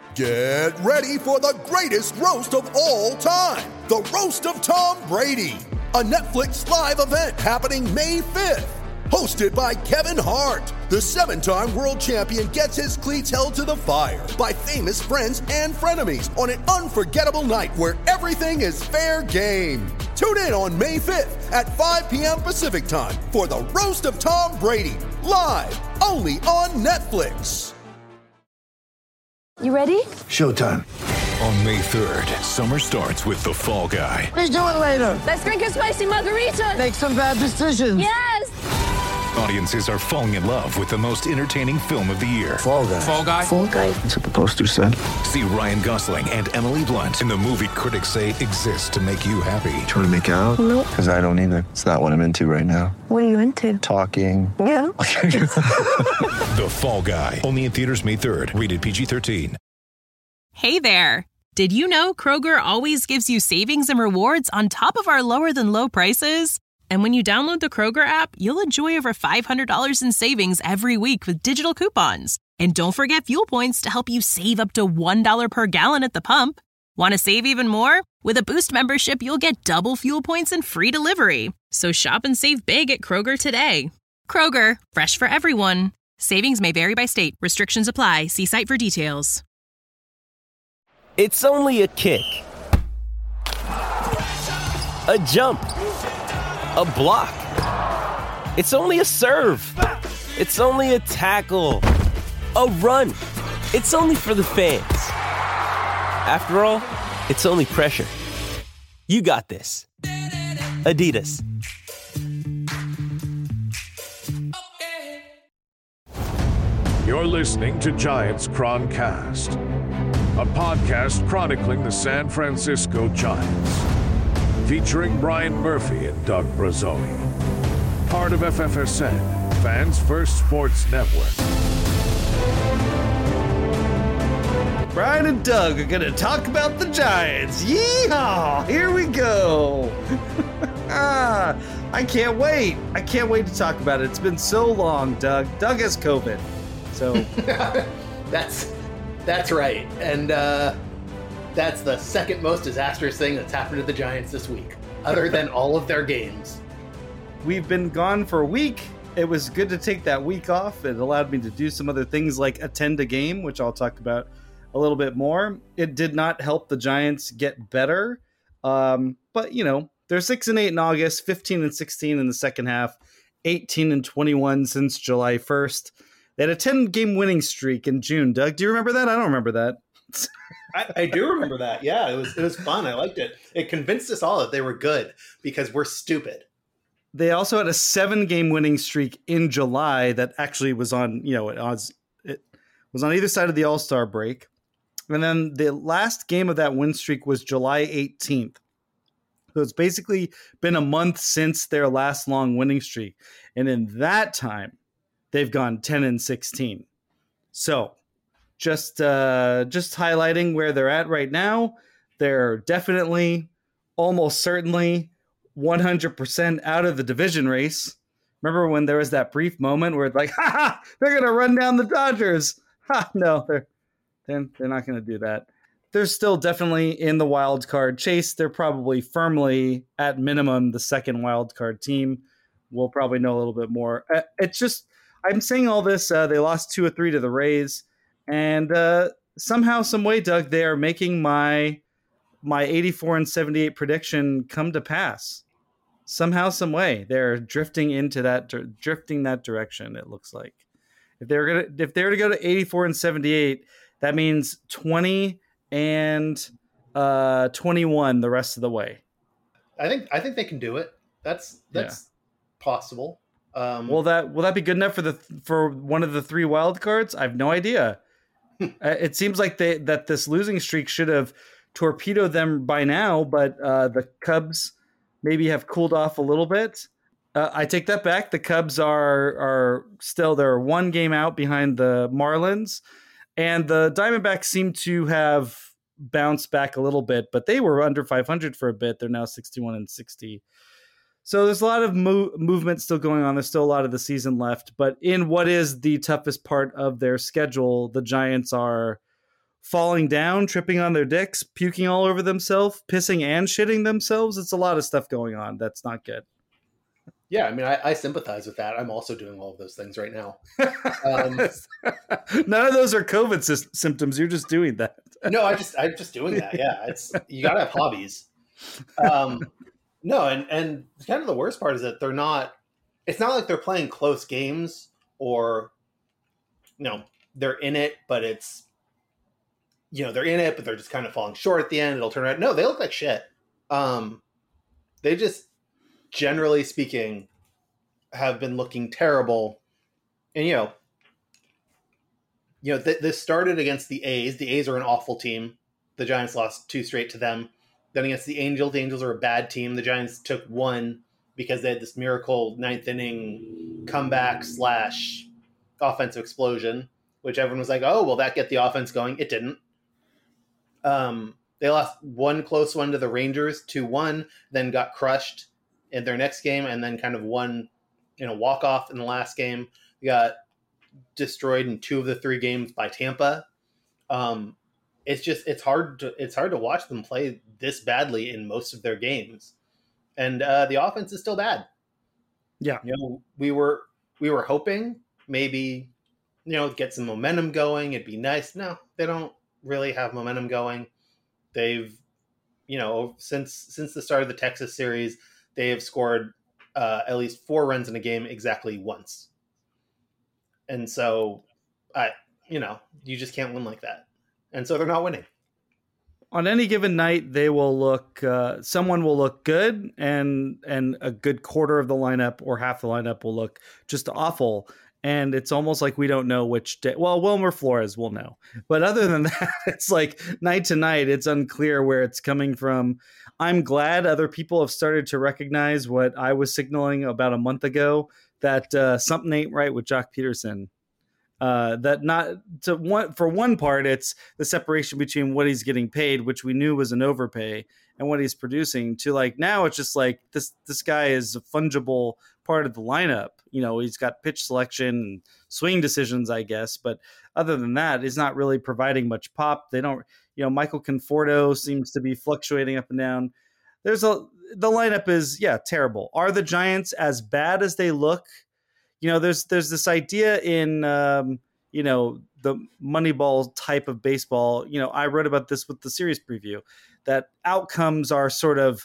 Get ready for the greatest roast of all time, the Roast of Tom Brady, a Netflix live event happening May 5th. Hosted by Kevin Hart, the 7-time world champion gets his cleats held to the fire by famous friends and frenemies on an unforgettable night where everything is fair game. Tune in on May 5th at 5 p.m. Pacific time for the Roast of Tom Brady, live only on Netflix. You ready? Showtime. On May 3rd, summer starts with The Fall Guy. Let's do it later. Let's drink a spicy margarita. Make some bad decisions. Yes! Audiences are falling in love with the most entertaining film of the year. Fall Guy. Fall Guy? Fall guy. That's what the poster said. See Ryan Gosling and Emily Blunt in the movie critics say exists to make you happy. Trying to make it out? Nope. Because I don't either. It's not what I'm into right now. What are you into? Talking. Yeah. The Fall Guy. Only in theaters May 3rd. Rated PG-13. Hey there. Did you know Kroger always gives you savings and rewards on top of our lower than low prices? And when you download the Kroger app, you'll enjoy over $500 in savings every week with digital coupons. And don't forget fuel points to help you save up to $1 per gallon at the pump. Want to save even more? With a Boost membership, you'll get double fuel points and free delivery. So shop and save big at Kroger today. Kroger, fresh for everyone. Savings may vary by state. Restrictions apply. See site for details. It's only a kick, a jump, a block. It's only a serve. It's only a tackle, a run. It's only for the fans. After all, it's only pressure. You got this. Adidas. You're listening to Giants Chroncast, a podcast chronicling the San Francisco Giants, featuring Brian Murphy and Doug Brazzoni. Part of FFSN, Fans First Sports Network. Brian and Doug are going to talk about the Giants. Yeehaw! Here we go. I can't wait. I can't wait to talk about it. It's been so long, Doug. Doug has COVID. So That's right. And that's the second most disastrous thing that's happened to the Giants this week, other than all of their games. we've been gone for a week. It was good to take that week off. It allowed me to do some other things like attend a game, which I'll talk about a little bit more. It did not help the Giants get better. But, you know, they're 6-8 in August, 15-16 in the second half, 18-21 since July 1st. They had a 10-game winning streak in June. Doug, do you remember that? I don't remember that. I do remember that. Yeah, it was fun. I liked it. It convinced us all that they were good because we're stupid. They also had a 7-game winning streak in July that actually was on, you know, it was on either side of the All-Star break. And then the last game of that win streak was July 18th. So it's basically been a month since their last long winning streak. And in that time, they've gone 10-16. So just highlighting where they're at right now. They're definitely, almost certainly, 100% out of the division race. Remember when there was that brief moment where it's like, they're going to run down the Dodgers. No, they're not going to do that. They're still definitely in the wild card chase. They're probably firmly, at minimum, the second wild card team. We'll probably know a little bit more. It's just, I'm saying all this. They lost 2 or 3 to the Rays. And somehow, some way, Doug, they are making my 84-78 prediction come to pass. Somehow, some way, they're drifting into that direction. It looks like if they're to go to 84-78, that means 20 and 21 the rest of the way. I think they can do it. That's possible. Will that be good enough for one of the 3 wild cards? I have no idea. It seems like that this losing streak should have torpedoed them by now, but the Cubs maybe have cooled off a little bit. I take that back. The Cubs are still, they're 1 game out behind the Marlins, and the Diamondbacks seem to have bounced back a little bit, but they were under 500 for a bit. They're now 61-60. So there's a lot of movement still going on. There's still a lot of the season left, but in what is the toughest part of their schedule, the Giants are falling down, tripping on their dicks, puking all over themselves, pissing and shitting themselves. It's a lot of stuff going on. That's not good. Yeah, I mean, I sympathize with that. I'm also doing all of those things right now. None of those are COVID symptoms. You're just doing that. No, I'm just doing that. Yeah, it's you gotta have hobbies. No, and kind of the worst part is that they're not. It's not like they're playing close games or, they're in it, but it's, they're in it, but they're just kind of falling short at the end. It'll turn out. No, they look like shit. They just, generally speaking, have been looking terrible. And, this started against the A's. The A's are an awful team. The Giants lost 2 straight to them. Then against the Angels are a bad team. The Giants took 1 because they had this miracle 9th inning comeback / offensive explosion, which everyone was like, oh, will that get the offense going? It didn't. They lost 1 close one to the Rangers, 2-1, then got crushed in their next game, and then kind of won in a walk-off in the last game. They got destroyed in 2 of the 3 games by Tampa. It's hard to watch them play this badly in most of their games, and the offense is still bad. Yeah, we were hoping maybe get some momentum going. It'd be nice. No, they don't really have momentum going. They've since the start of the Texas series, they have scored at least 4 runs in a game exactly once, and so you just can't win like that. And so they're not winning. On any given night, they will look. Someone will look good, and a good quarter of the lineup or half the lineup will look just awful. And it's almost like we don't know which day. Well, Wilmer Flores will know, but other than that, it's like night to night. It's unclear where it's coming from. I'm glad other people have started to recognize what I was signaling about a month ago, that something ain't right with Jock Peterson. For one part, it's the separation between what he's getting paid, which we knew was an overpay, and what he's producing, to like now it's just like this guy is a fungible part of the lineup. He's got pitch selection and swing decisions, I guess, but other than that, he's not really providing much pop. They don't, Michael Conforto seems to be fluctuating up and down. The lineup is terrible. Are the Giants as bad as they look? There's this idea in, the Moneyball type of baseball. I wrote about this with the series preview, that outcomes are sort of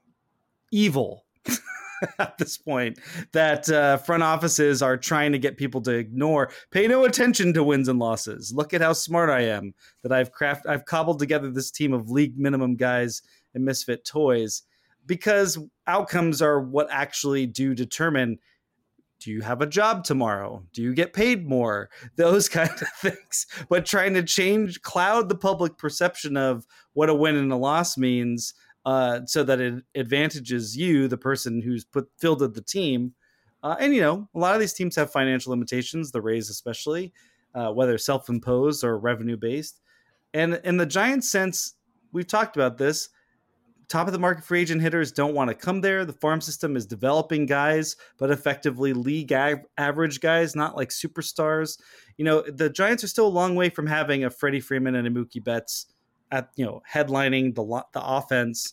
evil at this point, that front offices are trying to get people to pay no attention to wins and losses. Look at how smart I am, that I've cobbled together this team of league minimum guys and misfit toys, because outcomes are what actually do determine, do you have a job tomorrow? Do you get paid more? Those kind of things. But trying to cloud the public perception of what a win and a loss means, so that it advantages you, the person who's fielded the team. And, a lot of these teams have financial limitations, the Rays especially, whether self-imposed or revenue-based. And in the Giants sense, we've talked about this, top of the market free agent hitters don't want to come there. The farm system is developing guys, but effectively league average guys, not like superstars. The Giants are still a long way from having a Freddie Freeman and a Mookie Betts headlining the offense.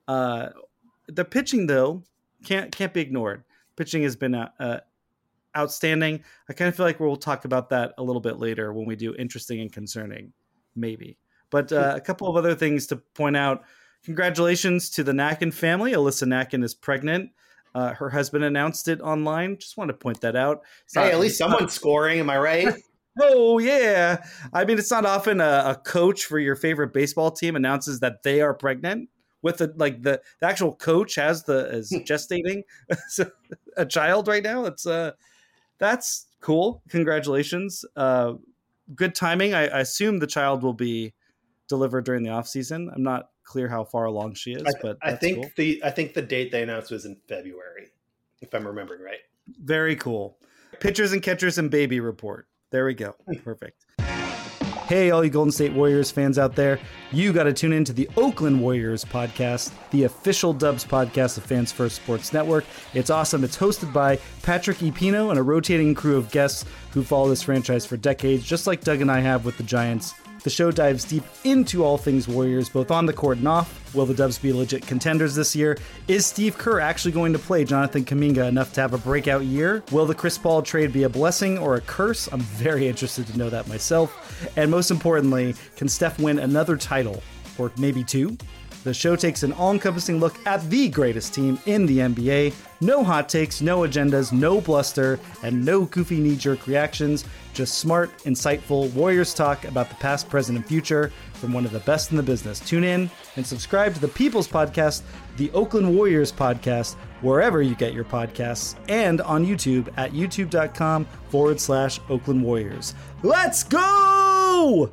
The pitching though can't be ignored. Pitching has been outstanding. I kind of feel like we'll talk about that a little bit later when we do interesting and concerning, maybe. But a couple of other things to point out. Congratulations to the Nacken family. Alyssa Nacken is pregnant. Her husband announced it online. Just want to point that out. At least someone's scoring. Am I right? Oh, yeah. I mean, it's not often a coach for your favorite baseball team announces that they are pregnant with the actual coach is gestating a child right now. That's cool. Congratulations. Good timing. I assume the child will be delivered during the off season. I'm not clear how far along she is, but I think the date they announced was in February, if I'm remembering right. Very cool. Pitchers and catchers and baby report. There we go. Perfect. Hey, all you Golden State Warriors fans out there, you got to tune into the Oakland Warriors podcast, the official Dubs podcast of Fans First Sports Network. It's awesome. It's hosted by Patrick E. Pino and a rotating crew of guests who follow this franchise for decades, just like Doug and I have with the Giants. The show dives deep into all things Warriors, both on the court and off. Will the Dubs be legit contenders this year? Is Steve Kerr actually going to play Jonathan Kuminga enough to have a breakout year? Will the Chris Paul trade be a blessing or a curse? I'm very interested to know that myself. And most importantly, can Steph win another title? Or maybe two? The show takes an all-encompassing look at the greatest team in the NBA. No hot takes, no agendas, no bluster, and no goofy knee-jerk reactions. Just smart, insightful Warriors talk about the past, present, and future from one of the best in the business. Tune in and subscribe to the People's Podcast, the Oakland Warriors Podcast, wherever you get your podcasts, and on YouTube at youtube.com/Oakland Warriors. Let's go!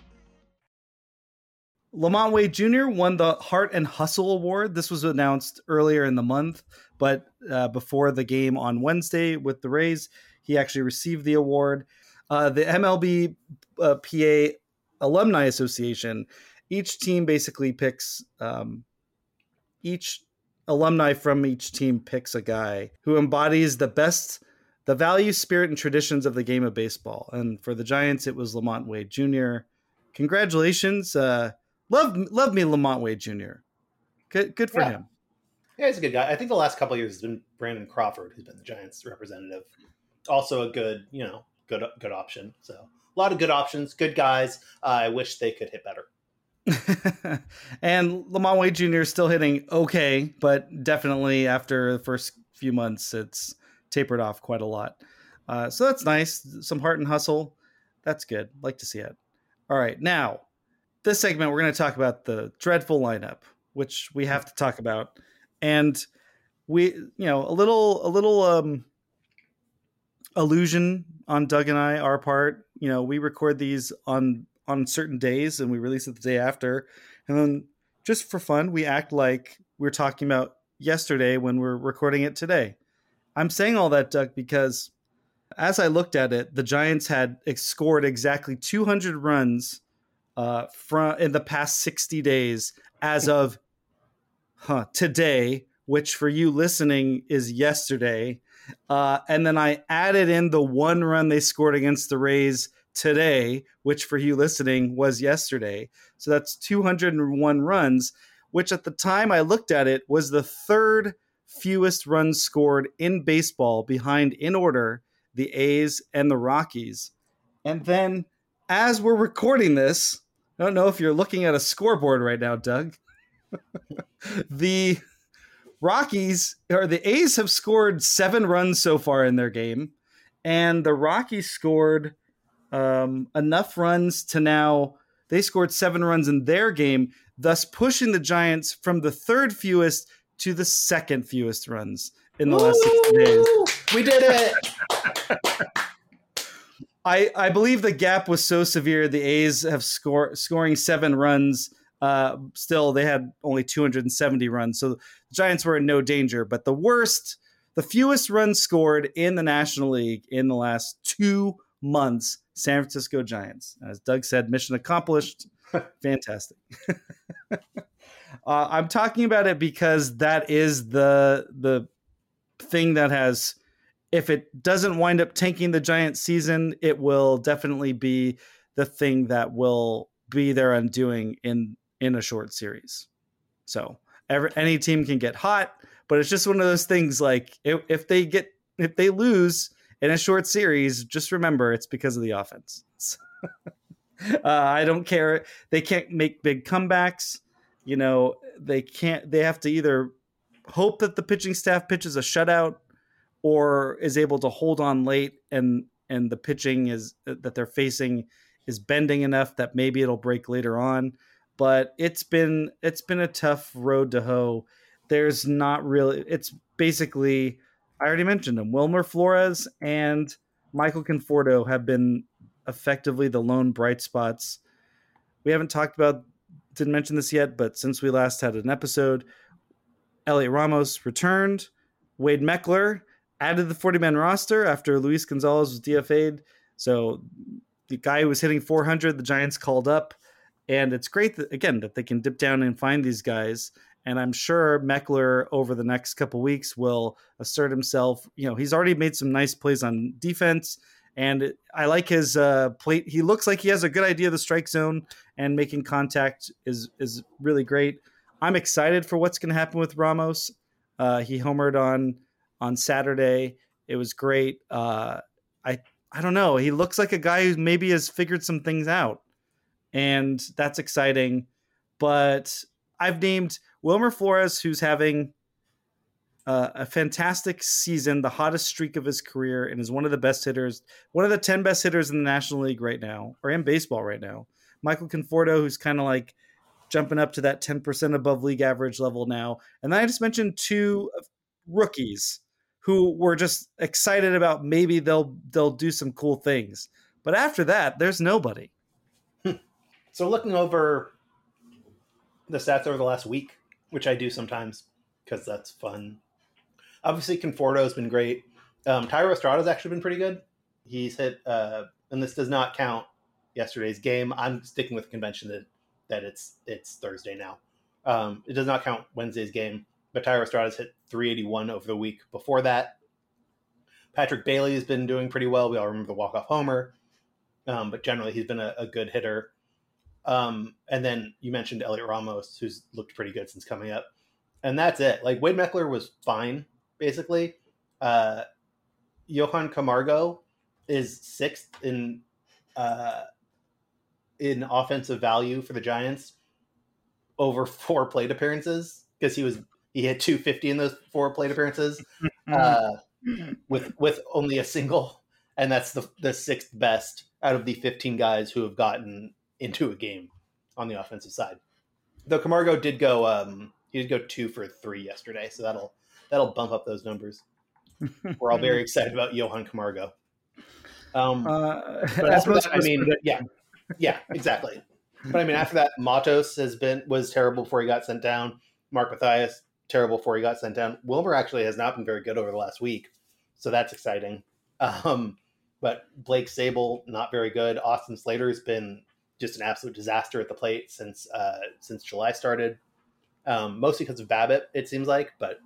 Lamont Wade Jr. won the Heart and Hustle Award. This was announced earlier in the month, but before the game on Wednesday with the Rays, he actually received the award. The MLB PA Alumni Association, each team basically picks, each alumni from each team picks a guy who embodies the values, spirit, and traditions of the game of baseball. And for the Giants, it was Lamont Wade Jr. Congratulations. Love me Lamont Wade Jr. Good for him. Yeah, he's a good guy. I think the last couple of years has been Brandon Crawford, who's been the Giants representative. Also a good, good option. So a lot of good options, good guys. I wish they could hit better. And Lamont Wade Jr. is still hitting okay, but definitely after the first few months, it's tapered off quite a lot. So that's nice. Some heart and hustle. That's good. Like to see it. All right, now, this segment, we're going to talk about the dreadful lineup, which we have to talk about. And we, a little illusion on Doug and I, our part. We record these on certain days and we release it the day after. And then just for fun, we act like we're talking about yesterday when we're recording it today. I'm saying all that, Doug, because as I looked at it, the Giants had scored exactly 200 runs in the past 60 days as of today, which for you listening is yesterday. And then I added in the one run they scored against the Rays today, which for you listening was yesterday. So that's 201 runs, which at the time I looked at it was the third fewest runs scored in baseball, behind in order the A's and the Rockies. And then as we're recording this, I don't know if you're looking at a scoreboard right now, Doug. The A's have scored 7 runs so far in their game, and the Rockies scored enough runs to now they scored 7 runs in their game, thus pushing the Giants from the third fewest to the second fewest runs in the last 60 days. We did it. I believe the gap was so severe, the A's have scoring 7 runs. Still, they had only 270 runs, so the Giants were in no danger. But the fewest runs scored in the National League in the last 2 months, San Francisco Giants. As Doug said, mission accomplished. Fantastic. I'm talking about it because that is the thing that has... If it doesn't wind up tanking the Giants season, it will definitely be the thing that will be their undoing in a short series. So any team can get hot, but it's just one of those things like if they lose in a short series, just remember it's because of the offense. I don't care. They can't make big comebacks. They have to either hope that the pitching staff pitches a shutout or is able to hold on late and the pitching that they're facing is bending enough that maybe it'll break later on. But it's been a tough road to hoe. There's not really, it's basically, I already mentioned them. Wilmer Flores and Michael Conforto have been effectively the lone bright spots. We didn't mention this yet, but since we last had an episode, Elliot Ramos returned. Wade Meckler added the 40-man roster after Luis Gonzalez was DFA'd. So the guy who was hitting 400, the Giants called up. And it's great that they can dip down and find these guys. And I'm sure Meckler over the next couple weeks will assert himself. He's already made some nice plays on defense. And I like his plate. He looks like he has a good idea of the strike zone, and making contact is really great. I'm excited for what's going to happen with Ramos. He homered on Saturday. It was great. I don't know. He looks like a guy who maybe has figured some things out, and that's exciting. But I've named Wilmer Flores, who's having a fantastic season, the hottest streak of his career, and is one of the best hitters, one of the 10 best hitters in the National League right now, or in baseball right now. Michael Conforto, who's kind of like jumping up to that 10% above league average level now. And then I just mentioned 2 rookies who were just excited about maybe they'll do some cool things. But after that, there's nobody. So looking over the stats over the last week, which I do sometimes because that's fun. Obviously, Conforto has been great. Thairo Estrada's actually been pretty good. He's hit, and this does not count yesterday's game. I'm sticking with the convention that it's Thursday now. It does not count Wednesday's game. But Thairo Estrada's hit 381 over the week before that. Patrick Bailey has been doing pretty well. We all remember the walk-off homer. But generally, he's been a good hitter. And then you mentioned Elliot Ramos, who's looked pretty good since coming up. And that's it. Like, Wade Meckler was fine, basically. Johan Camargo is 6th in offensive value for the Giants over 4 plate appearances, because he had 250 in those 4 plate appearances, with only a single, and that's the 6th best out of the 15 guys who have gotten into a game on the offensive side. Though Camargo did go, he did go 2 for 3 yesterday, so that'll bump up those numbers. We're all very excited about Johan Camargo. But after that, I mean, yeah, exactly. But I mean, after that, Matos was terrible before he got sent down. Mark Mathias, terrible before he got sent down. Wilmer actually has not been very good over the last week, so that's exciting. But Blake Sable, not very good. Austin Slater has been just an absolute disaster at the plate since July started, mostly because of BABIP, it seems like. But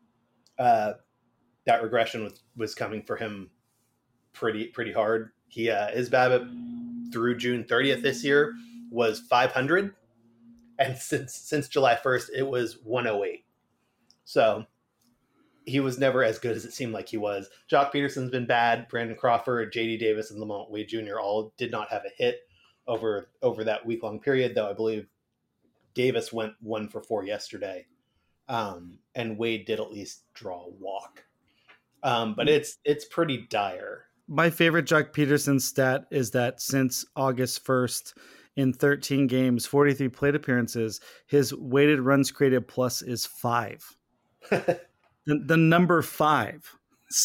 that regression was coming for him pretty hard. His BABIP through June 30th this year was 500, and since July 1st it was 108. So he was never as good as it seemed like he was. Jock Peterson's been bad. Brandon Crawford, J.D. Davis, and Lamont Wade Jr. all did not have a hit over that week-long period, though I believe Davis went 1 for 4 yesterday, and Wade did at least draw a walk. But it's pretty dire. My favorite Jock Peterson stat is that since August 1st, in 13 games, 43 plate appearances, his weighted runs created plus is 5. the number 5.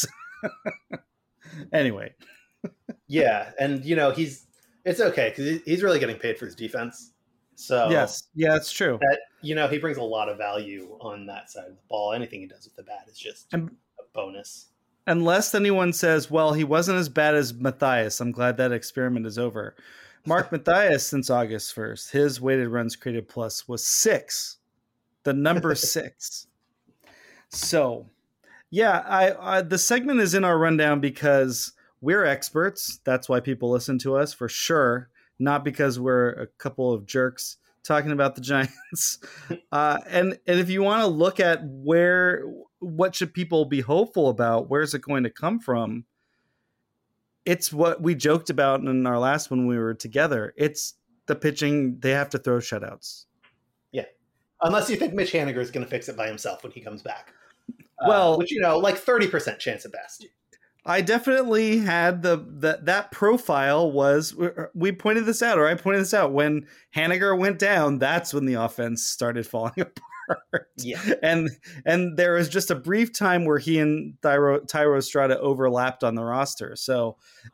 Anyway. Yeah, and it's okay because he's really getting paid for his defense. So yes, yeah, it's true. That he brings a lot of value on that side of the ball. Anything he does with the bat is just a bonus. Unless anyone says, well, he wasn't as bad as Mathias. I'm glad that experiment is over. Mark Mathias, since August 1st, his weighted runs created plus was 6. The number 6. So, yeah, the segment is in our rundown because we're experts. That's why people listen to us, for sure. Not because we're a couple of jerks talking about the Giants. And if you want to look at what should people be hopeful about, where's it going to come from? It's what we joked about in our last one we were together. It's the pitching. They have to throw shutouts. Yeah. Unless you think Mitch Haniger is going to fix it by himself when he comes back. Well, which, like 30% chance at best. I definitely had that profile was, we pointed this out, or I pointed this out, when Haniger went down, that's when the offense started falling apart. Yeah. And there was just a brief time where he and Thairo Estrada overlapped on the roster. So,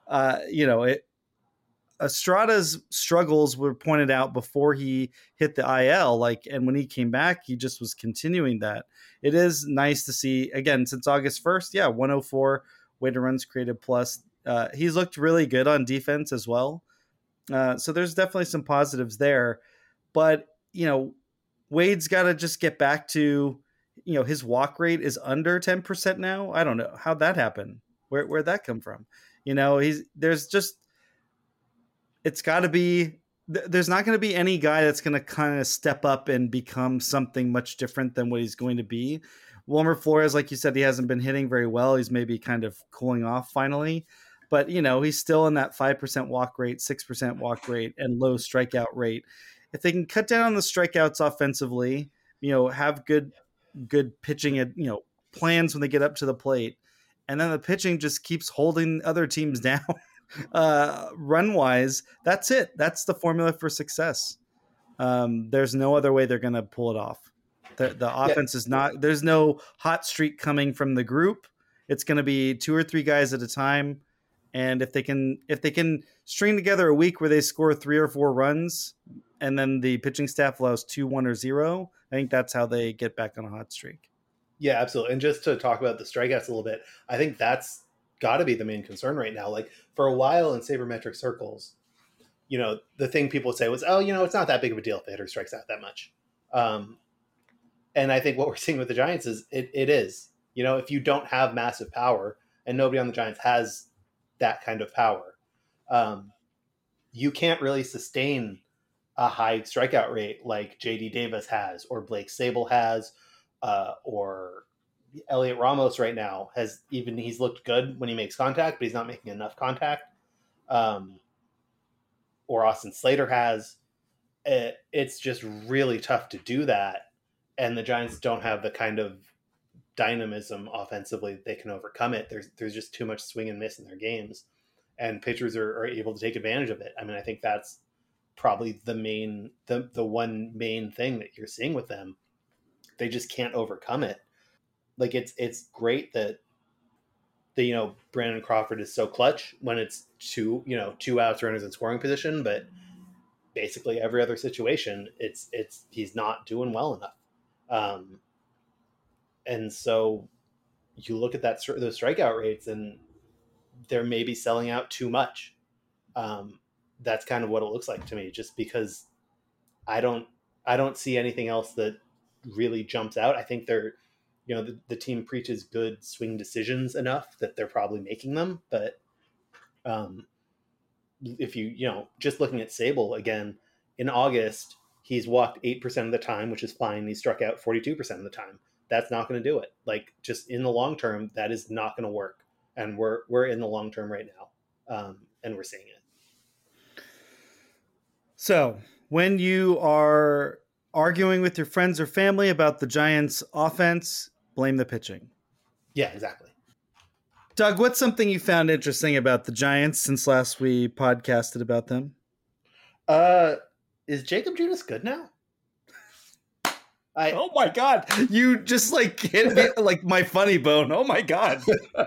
Estrada's struggles were pointed out before he hit the IL, and when he came back, he just was continuing that. It is nice to see, again, since August 1st, 104 weighted runs created plus. He's looked really good on defense as well. So there's definitely some positives there. But, Wade's got to just get back to, his walk rate is under 10% now. I don't know how'd that happen. Where'd that come from? It's got to be. There's not going to be any guy that's going to kind of step up and become something much different than what he's going to be. Wilmer Flores, like you said, he hasn't been hitting very well. He's maybe kind of cooling off finally, but he's still in that 5% walk rate, 6% walk rate, and low strikeout rate. If they can cut down on the strikeouts offensively, have good pitching at, plans when they get up to the plate, and then the pitching just keeps holding other teams down. Run wise, that's it. That's the formula for success. There's no other way they're going to pull it off. The offense is not. There's no hot streak coming from the group. It's going to be 2 or 3 guys at a time, and if they can string together a week where they score 3 or 4 runs, and then the pitching staff allows 2, 1, or 0, I think that's how they get back on a hot streak. Yeah, absolutely. And just to talk about the strikeouts a little bit, I think that's got to be the main concern right now. Like for a while in sabermetric circles, the thing people would say was, it's not that big of a deal if the hitter strikes out that much. And I think what we're seeing with the Giants is it is, if you don't have massive power, and nobody on the Giants has that kind of power, you can't really sustain a high strikeout rate like JD Davis has, or Blake Sable has, or Elliot Ramos right now has. Even he's looked good when he makes contact, but he's not making enough contact. Or Austin Slater has. It's just really tough to do that, and the Giants don't have the kind of dynamism offensively that they can overcome it. There's just too much swing and miss in their games, and pitchers are able to take advantage of it. I mean, I think that's probably the one main thing that you're seeing with them. They just can't overcome it. Like it's great that Brandon Crawford is so clutch when it's 2 outs, runners in scoring position, but basically every other situation, he's not doing well enough. And so you look at those strikeout rates, and they're maybe selling out too much. That's kind of what it looks like to me, just because I don't see anything else that really jumps out. I think they're, the team preaches good swing decisions enough that they're probably making them. But if just looking at Sable again, in August, he's walked 8% of the time, which is fine. He struck out 42% of the time. That's not going to do it. Like, just in the long term, that is not going to work. And we're in the long term right now, and we're seeing it. So when you are arguing with your friends or family about the Giants' offense, blame the pitching. Yeah, exactly. Doug, what's something you found interesting about the Giants since last we podcasted about them? Is Jacob Junis good now? Oh my God. You just hit me like my funny bone. Oh my God.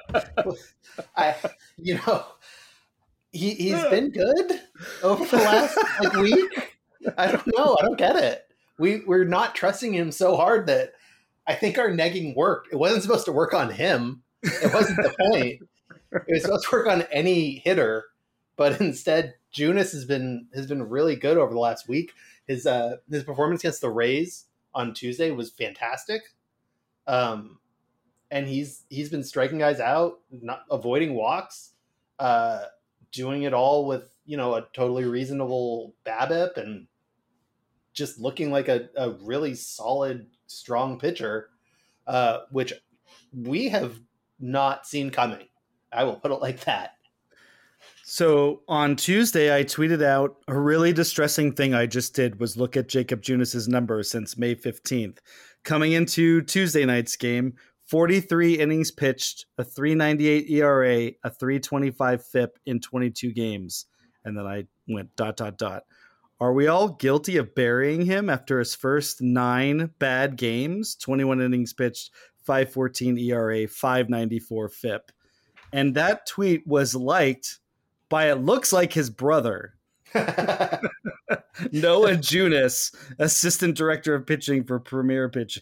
He's been good over the last week. I don't know. I don't get it. We're not trusting him so hard that I think our negging worked. It wasn't supposed to work on him. It wasn't the point. It was supposed to work on any hitter, but instead Junis has been really good over the last week. His performance against the Rays on Tuesday was fantastic. And he's been striking guys out, not avoiding walks, doing it all with, a totally reasonable BABIP, and just looking like a really solid, strong pitcher, which we have not seen coming. I will put it like that. So on Tuesday, I tweeted out a really distressing thing I just did was look at Jacob Junis's numbers since May 15th. Coming into Tuesday night's game, 43 innings pitched, a 3.98 ERA, a 3.25 FIP in 22 games. And then I went ... Are we all guilty of burying him after his first 9 bad games? 21 innings pitched, 5.14 ERA, 5.94 FIP. And that tweet was liked by, it looks like, his brother, Noah Junis, assistant director of pitching for Premier Pitching.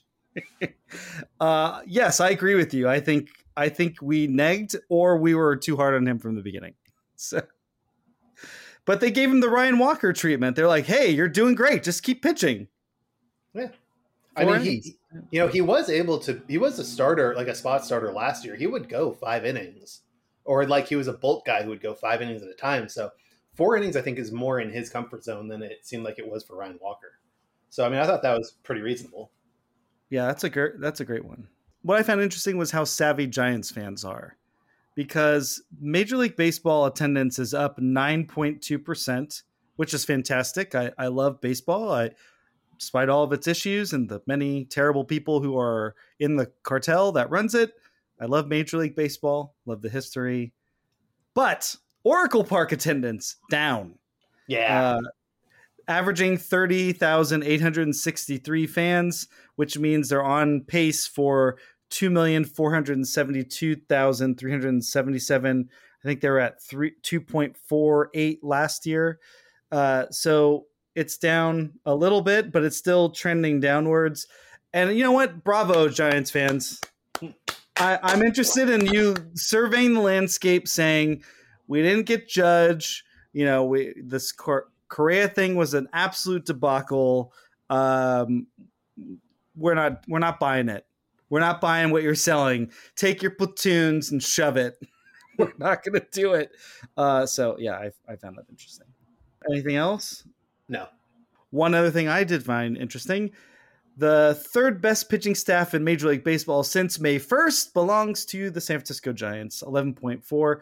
Yes, I agree with you. I think we negged, or we were too hard on him from the beginning. So, but they gave him the Ryan Walker treatment. They're like, "Hey, you're doing great. Just keep pitching." Yeah, I mean, he was able to. He was a starter, like a spot starter last year. He would go 5 innings or like he was a bulk guy who would go 5 innings at a time. So 4 innings, I think, is more in his comfort zone than it seemed like it was for Ryan Walker. So, I mean, I thought that was pretty reasonable. Yeah, that's a great one. What I found interesting was how savvy Giants fans are, because Major League Baseball attendance is up 9.2%, which is fantastic. I love baseball. Despite all of its issues and the many terrible people who are in the cartel that runs it, I love Major League Baseball, love the history. But Oracle Park attendance down. Yeah. Averaging 30,863 fans, which means they're on pace for 2,472,377. I think they were at 2.48 last year. So it's down a little bit, but it's still trending downwards. And you know what? Bravo, Giants fans. I'm interested in you surveying the landscape, saying we didn't get Judge. You know, this Correa thing was an absolute debacle. We're not buying it. We're not buying what you're selling. Take your platoons and shove it. We're not going to do it. So yeah, I found that interesting. Anything else? No. One other thing I did find interesting: the third best pitching staff in Major League Baseball since May 1st belongs to the San Francisco Giants. 11.4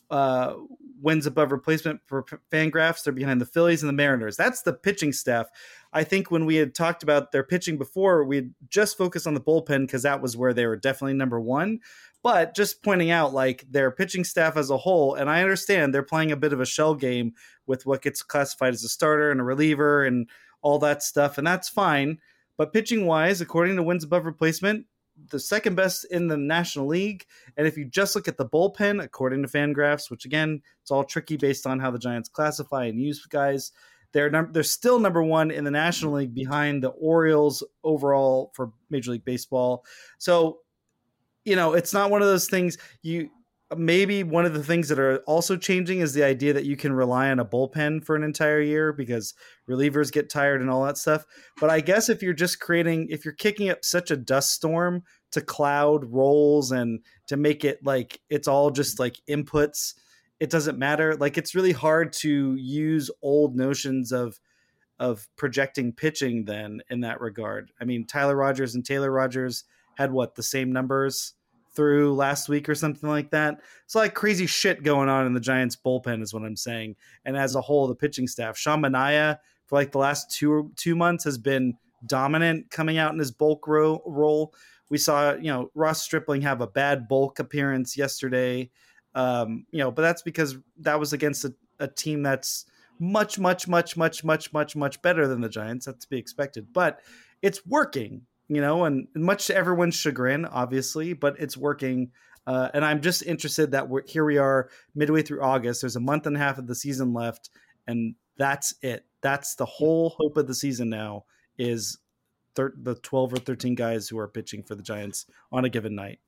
wins above replacement for Fangraphs. They're behind the Phillies and the Mariners. That's the pitching staff. I think when we had talked about their pitching before, we'd just focused on the bullpen because that was where they were definitely number one. But just pointing out, like, their pitching staff as a whole, and I understand they're playing a bit of a shell game with what gets classified as a starter and a reliever and all that stuff, and that's fine. But pitching-wise, according to wins above replacement, the second best in the National League. And if you just look at the bullpen, according to Fangraphs, which again, it's all tricky based on how the Giants classify and use guys, they're still number one in the National League behind the Orioles overall for Major League Baseball. So, you know, it's not one of those things maybe one of the things that are also changing is the idea that you can rely on a bullpen for an entire year because relievers get tired and all that stuff. But I guess if you're kicking up such a dust storm to cloud roles and to make it like it's all just like inputs, it doesn't matter. Like, it's really hard to use old notions of projecting pitching then in that regard. I mean, Tyler Rogers and Taylor Rogers had the same numbers through last week or something like that. It's like crazy shit going on in the Giants bullpen is what I'm saying. And as a whole, the pitching staff, Sean Manaea for like the last two months has been dominant coming out in his bulk role. We saw, Ross Stripling have a bad bulk appearance yesterday. But that's because that was against a team that's much, much, much, much, much, much, much better than the Giants. That's to be expected, but it's working. And much to everyone's chagrin, obviously, but it's working. And I'm just interested that here we are midway through August. There's a month and a half of the season left, and that's it. That's the whole hope of the season now is the 12 or 13 guys who are pitching for the Giants on a given night.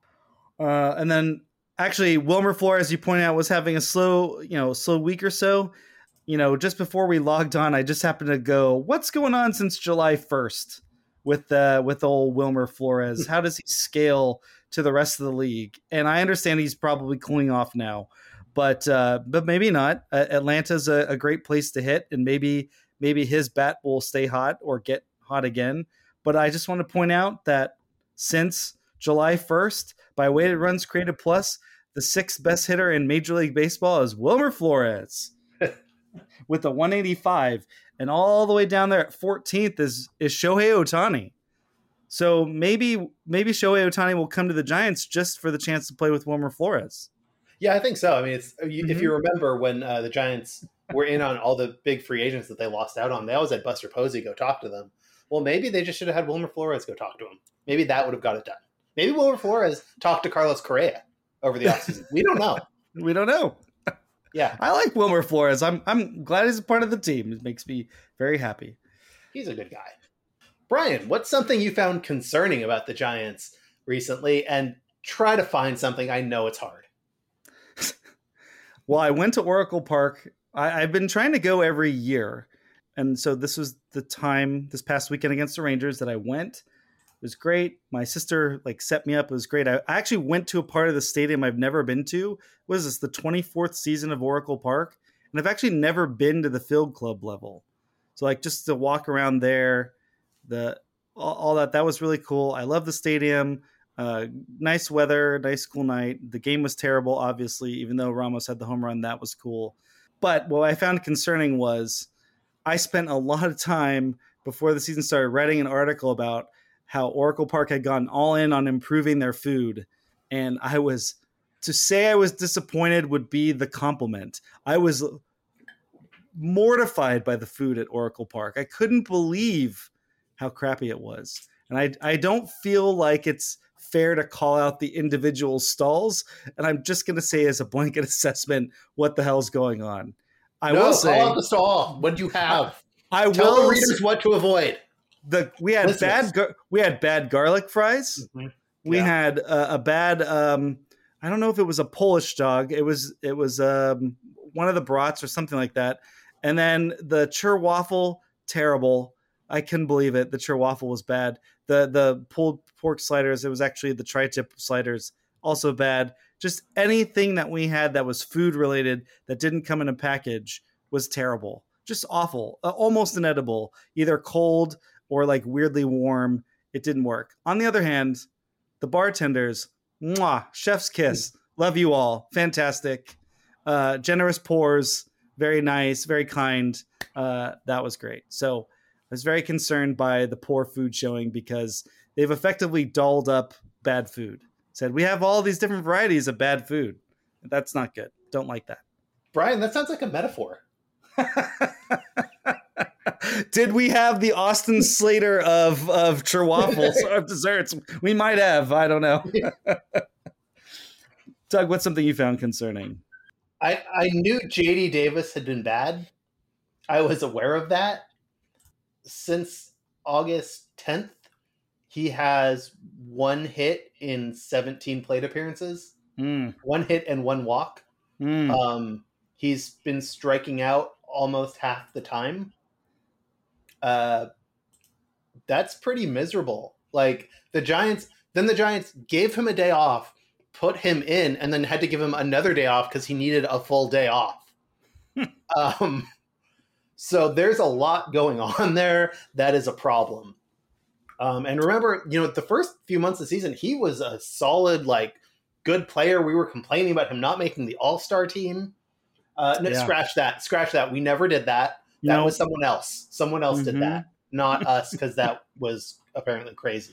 And then actually Wilmer Flores, you pointed out, was having a slow week or so. Just before we logged on, I just happened to go, what's going on since July 1st? With old Wilmer Flores, how does he scale to the rest of the league? And I understand he's probably cooling off now, but maybe not. Atlanta's a great place to hit, and maybe his bat will stay hot or get hot again. But I just want to point out that since July 1st, by weighted runs created plus, the 6th best hitter in Major League Baseball is Wilmer Flores with a 185. And all the way down there at 14th is Shohei Ohtani. So maybe Shohei Ohtani will come to the Giants just for the chance to play with Wilmer Flores. Yeah, I think so. I mean, if you remember when the Giants were in on all the big free agents that they lost out on, they always had Buster Posey go talk to them. Well, maybe they just should have had Wilmer Flores go talk to him. Maybe that would have got it done. Maybe Wilmer Flores talked to Carlos Correa over the offseason. We don't know. We don't know. Yeah, I like Wilmer Flores. I'm glad he's a part of the team. It makes me very happy. He's a good guy. Brian, what's something you found concerning about the Giants recently? And try to find something. I know it's hard. Well, I went to Oracle Park. I've been trying to go every year. And so this was the time this past weekend against the Rangers that I went. It was great. My sister like set me up. It was great. I actually went to a part of the stadium I've never been to. What is this, the 24th season of Oracle Park? And I've actually never been to the Field Club level. So like just to walk around there, all that was really cool. I love the stadium. Nice weather, nice cool night. The game was terrible, obviously, even though Ramos had the home run. That was cool. But what I found concerning was I spent a lot of time before the season started writing an article about how Oracle Park had gone all in on improving their food. And to say I was disappointed would be the compliment. I was mortified by the food at Oracle Park. I couldn't believe how crappy it was. And I don't feel like it's fair to call out the individual stalls. And I'm just going to say as a blanket assessment, what the hell's going on? I will say, call out the stall. What do you have? Tell the readers what to avoid. We had bad garlic fries. Mm-hmm. We had a bad. I don't know if it was a Polish dog. It was one of the brats or something like that. And then the chur waffle, terrible. I couldn't believe it. The chur waffle was bad. The pulled pork sliders. It was actually the tri-tip sliders, also bad. Just anything that we had that was food related that didn't come in a package was terrible. Just awful. Almost inedible. Either cold or like weirdly warm. It didn't work. On the other hand, the bartenders, mwah, chef's kiss. Love you all. Fantastic. Generous pours. Very nice. Very kind. That was great. So I was very concerned by the poor food showing because they've effectively dolled up bad food. Said, we have all these different varieties of bad food. That's not good. Don't like that. Brian, that sounds like a metaphor. Did we have the Austin Slater of Churwaffles or desserts? We might have. I don't know. Doug, what's something you found concerning? I knew JD Davis had been bad. I was aware of that. Since August 10th, he has one hit in 17 plate appearances. One hit and one walk. He's been striking out almost half the time. That's pretty miserable. Like the Giants gave him a day off, put him in, and then had to give him another day off because he needed a full day off. So there's a lot going on there. That is a problem. And remember, the first few months of the season, he was a solid, good player. We were complaining about him not making the All-Star team. Scratch that. We never did that. That was someone else. Someone else did that, not us, because that was apparently crazy.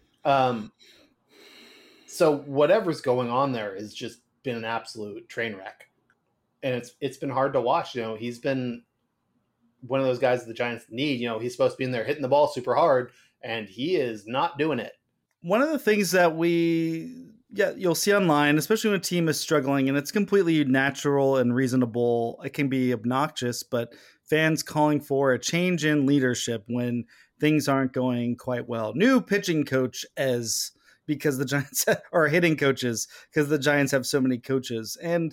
So whatever's going on there has just been an absolute train wreck. And it's been hard to watch. He's been one of those guys that the Giants need. He's supposed to be in there hitting the ball super hard, and he is not doing it. One of the things that you'll see online, especially when a team is struggling, and it's completely natural and reasonable. It can be obnoxious, but fans calling for a change in leadership when things aren't going quite well. New pitching coach because the Giants are hitting coaches because the Giants have so many coaches. And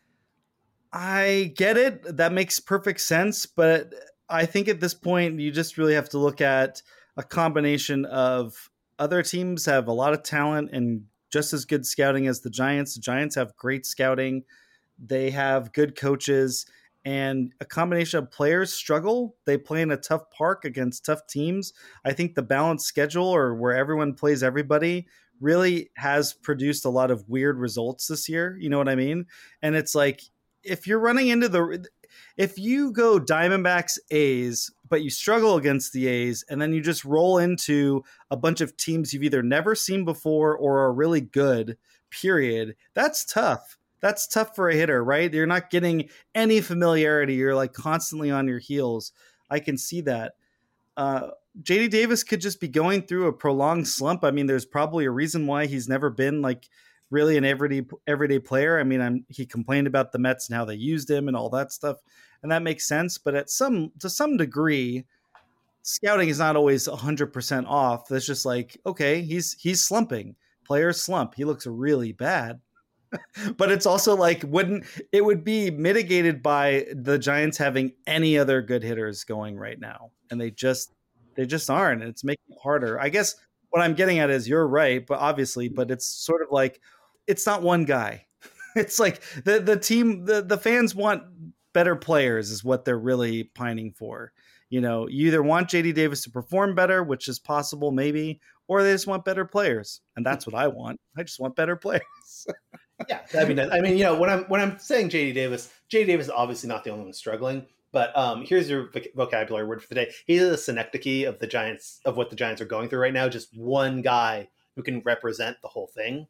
I get it. That makes perfect sense. But I think at this point, you just really have to look at a combination of other teams have a lot of talent and just as good scouting as the Giants. The Giants have great scouting. They have good coaches, and a combination of players struggle. They play in a tough park against tough teams. I think the balanced schedule, or where everyone plays everybody, really has produced a lot of weird results this year. You know what I mean? And it's like, if you're running into if you go Diamondbacks A's, but you struggle against the A's, and then you just roll into a bunch of teams you've either never seen before or are really good, period, that's tough. That's tough for a hitter, right? You're not getting any familiarity. You're constantly on your heels. I can see that. JD Davis could just be going through a prolonged slump. I mean, there's probably a reason why he's never been really an everyday player. I mean, he complained about the Mets and how they used him and all that stuff, and that makes sense. But to some degree, scouting is not always 100% off. That's just okay, he's slumping. Players slump. He looks really bad. But it's also it would be mitigated by the Giants having any other good hitters going right now, and they just aren't. And it's making it harder. I guess what I'm getting at is you're right, but it's sort of like it's not one guy. It's like the team, the fans want better players is what they're really pining for. You know, you either want JD Davis to perform better, which is possible maybe, or they just want better players. And that's what I want. I just want better players. Yeah, that'd be nice. I mean, you know, when I'm saying JD Davis is obviously not the only one struggling, but here's your vocabulary word for the day. He's a synecdoche of the Giants, of what the Giants are going through right now. Just one guy who can represent the whole thing.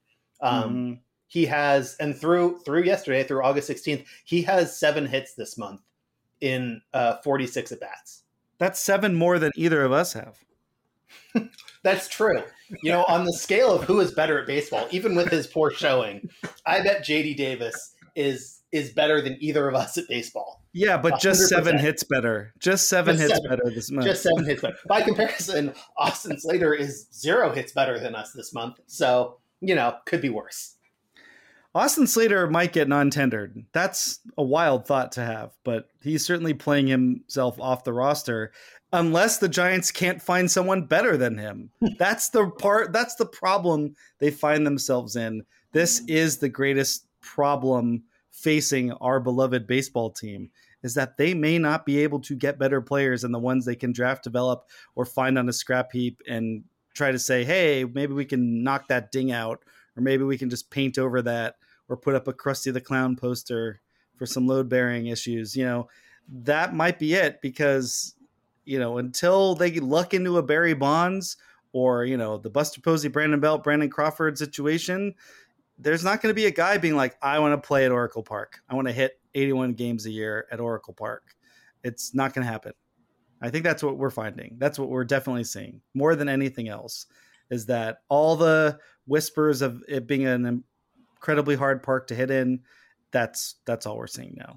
He has, and through yesterday, through August 16th, he has 7 hits this month in 46 at bats. That's 7 more than either of us have. That's true. You know, on the scale of who is better at baseball, even with his poor showing, I bet JD Davis is better than either of us at baseball. Yeah, but just 7 hits better. Just 7 hits better this month. Just 7 hits better. By comparison, Austin Slater is 0 hits better than us this month. So, you know, could be worse. Austin Slater might get non-tendered. That's a wild thought to have, but he's certainly playing himself off the roster unless the Giants can't find someone better than him. That's the problem they find themselves in. This is the greatest problem facing our beloved baseball team, is that they may not be able to get better players than the ones they can draft, develop, or find on a scrap heap and try to say, hey, maybe we can knock that ding out, or maybe we can just paint over that or put up a Krusty the Clown poster for some load-bearing issues. You know, that might be it, because, you know, until they luck into a Barry Bonds or, you know, the Buster Posey, Brandon Belt, Brandon Crawford situation, there's not going to be a guy being like, I want to play at Oracle Park. I want to hit 81 games a year at Oracle Park. It's not going to happen. I think that's what we're finding. That's what we're definitely seeing more than anything else, is that all the whispers of it being an incredibly hard park to hit in, that's all we're seeing now.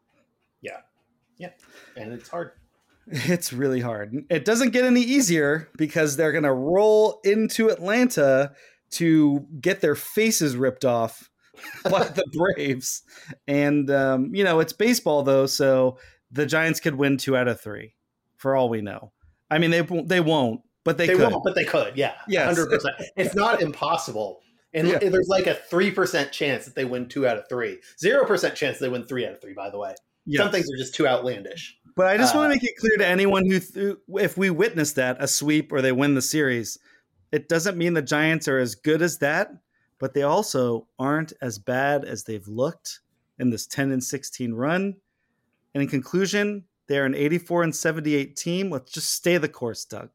Yeah. And it's hard. It's really hard. It doesn't get any easier because they're going to roll into Atlanta to get their faces ripped off by the Braves. And, you know, it's baseball though. So the Giants could win 2 out of 3 for all we know. I mean, they won't, but they could. Won't, but they could. Yeah. Yes. 100%. It's not impossible. And there's like a 3% chance that they win 2 out of 3. 0% chance they win 3 out of 3, by the way. Yes. Some things are just too outlandish. But I just want to make it clear to anyone who, if we witness that, a sweep or they win the series, it doesn't mean the Giants are as good as that, but they also aren't as bad as they've looked in this 10-16 run. And in conclusion, they're an 84-78 team. Let's just stay the course, Doug.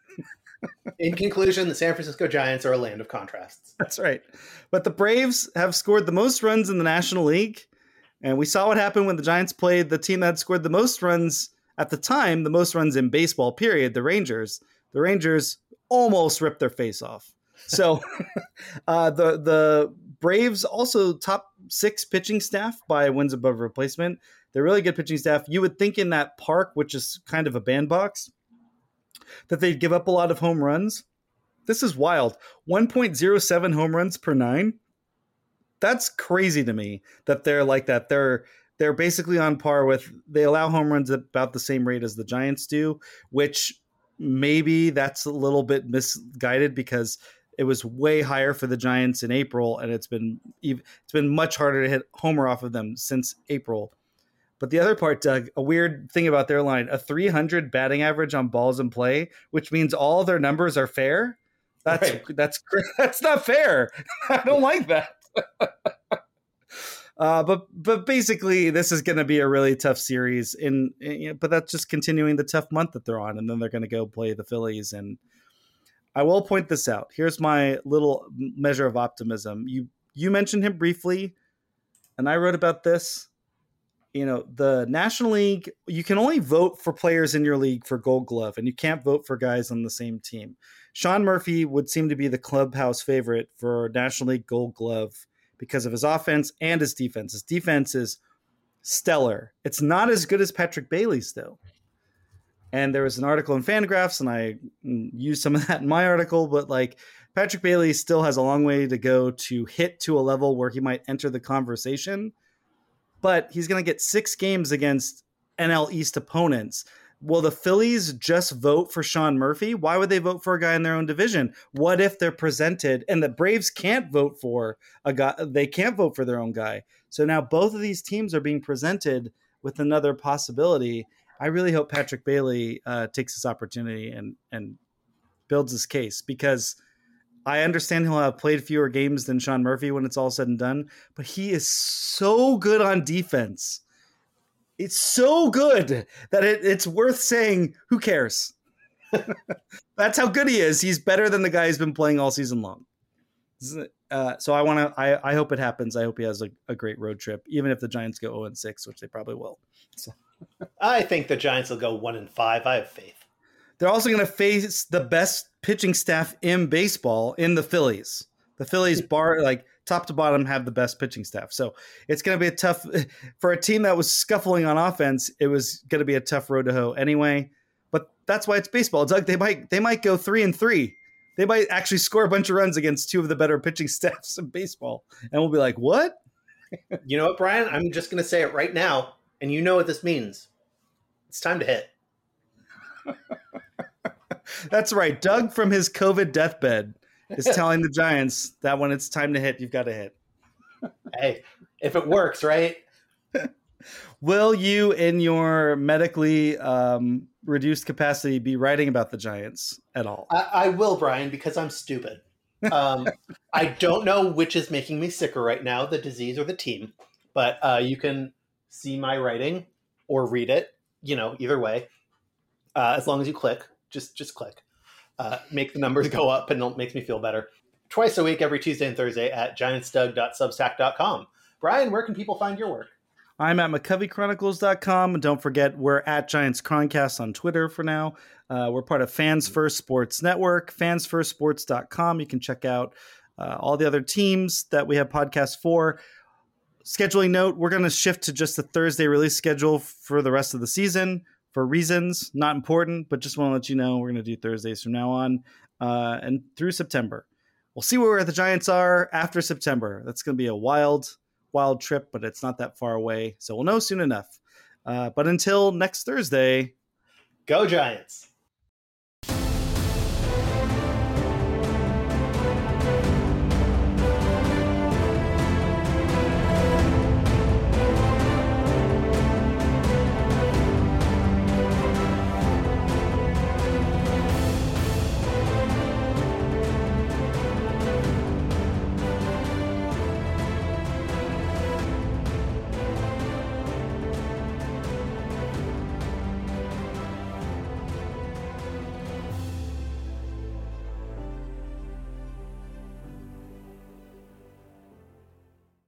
In conclusion, the San Francisco Giants are a land of contrasts. That's right. But the Braves have scored the most runs in the National League. And we saw what happened when the Giants played the team that had scored the most runs at the time, the most runs in baseball, period, the Rangers. The Rangers almost ripped their face off. So the Braves also top 6 pitching staff by wins above replacement. They're really good pitching staff. You would think in that park, which is kind of a bandbox, that they'd give up a lot of home runs. This is wild. 1.07 home runs per 9. That's crazy to me that they're like that. They're basically on par with, they allow home runs at about the same rate as the Giants do, which maybe that's a little bit misguided because it was way higher for the Giants in April, and it's been much harder to hit homer off of them since April. But the other part, Doug, a weird thing about their line, a 300 batting average on balls in play, which means all their numbers are fair. That's not fair. I don't like that. But basically, this is going to be a really tough series. But that's just continuing the tough month that they're on, and then they're going to go play the Phillies. And I will point this out. Here's my little measure of optimism. You mentioned him briefly, and I wrote about this. You know, the National League, you can only vote for players in your league for Gold Glove, and you can't vote for guys on the same team. Sean Murphy would seem to be the clubhouse favorite for National League Gold Glove because of his offense and his defense. His defense is stellar. It's not as good as Patrick Bailey's, though. And there was an article in Fangraphs, and I used some of that in my article, but like Patrick Bailey still has a long way to go to hit to a level where he might enter the conversation. But he's going to get 6 games against NL East opponents. will the Phillies just vote for Sean Murphy? Why would they vote for a guy in their own division? What if they're presented and the Braves can't vote for a guy? They can't vote for their own guy. So now both of these teams are being presented with another possibility. I really hope Patrick Bailey takes this opportunity and builds his case, because I understand he'll have played fewer games than Sean Murphy when it's all said and done, but he is so good on defense. It's so good that it's worth saying, who cares? That's how good he is. He's better than the guy who's been playing all season long. So I hope it happens. I hope he has a great road trip, even if the Giants go 0-6, which they probably will. So. I think the Giants will go 1-5. I have faith. They're also going to face the best pitching staff in baseball in the Phillies. The Phillies, top to bottom, have the best pitching staff. So it's going to be a tough for a team that was scuffling on offense. It was going to be a tough road to hoe anyway. But that's why it's baseball, Doug. They might go 3-3. They might actually score a bunch of runs against two of the better pitching staffs in baseball, and we'll be like, "What?" You know what, Brian? I'm just going to say it right now, and you know what this means. It's time to hit. That's right. Doug, from his COVID deathbed, is telling the Giants that when it's time to hit, you've got to hit. Hey, if it works, right? Will you, in your medically reduced capacity, be writing about the Giants at all? I will, Brian, because I'm stupid. I don't know which is making me sicker right now, the disease or the team. But you can see my writing or read it, either way. As long as you click, just click. Make the numbers go up, and it makes me feel better. Twice a week, every Tuesday and Thursday at giantsdoug.substack.com. Brian, where can people find your work? I'm at McCoveyChronicles.com. And don't forget, we're at Giants Chroncast on Twitter for now. We're part of Fans First Sports Network, fansfirstsports.com. You can check out all the other teams that we have podcasts for. Scheduling note, we're going to shift to just the Thursday release schedule for the rest of the season for reasons not important, but just want to let you know we're going to do Thursdays from now on and through September. We'll see where the Giants are after September. That's going to be a wild trip, but it's not that far away. So we'll know soon enough. But until next Thursday, go Giants.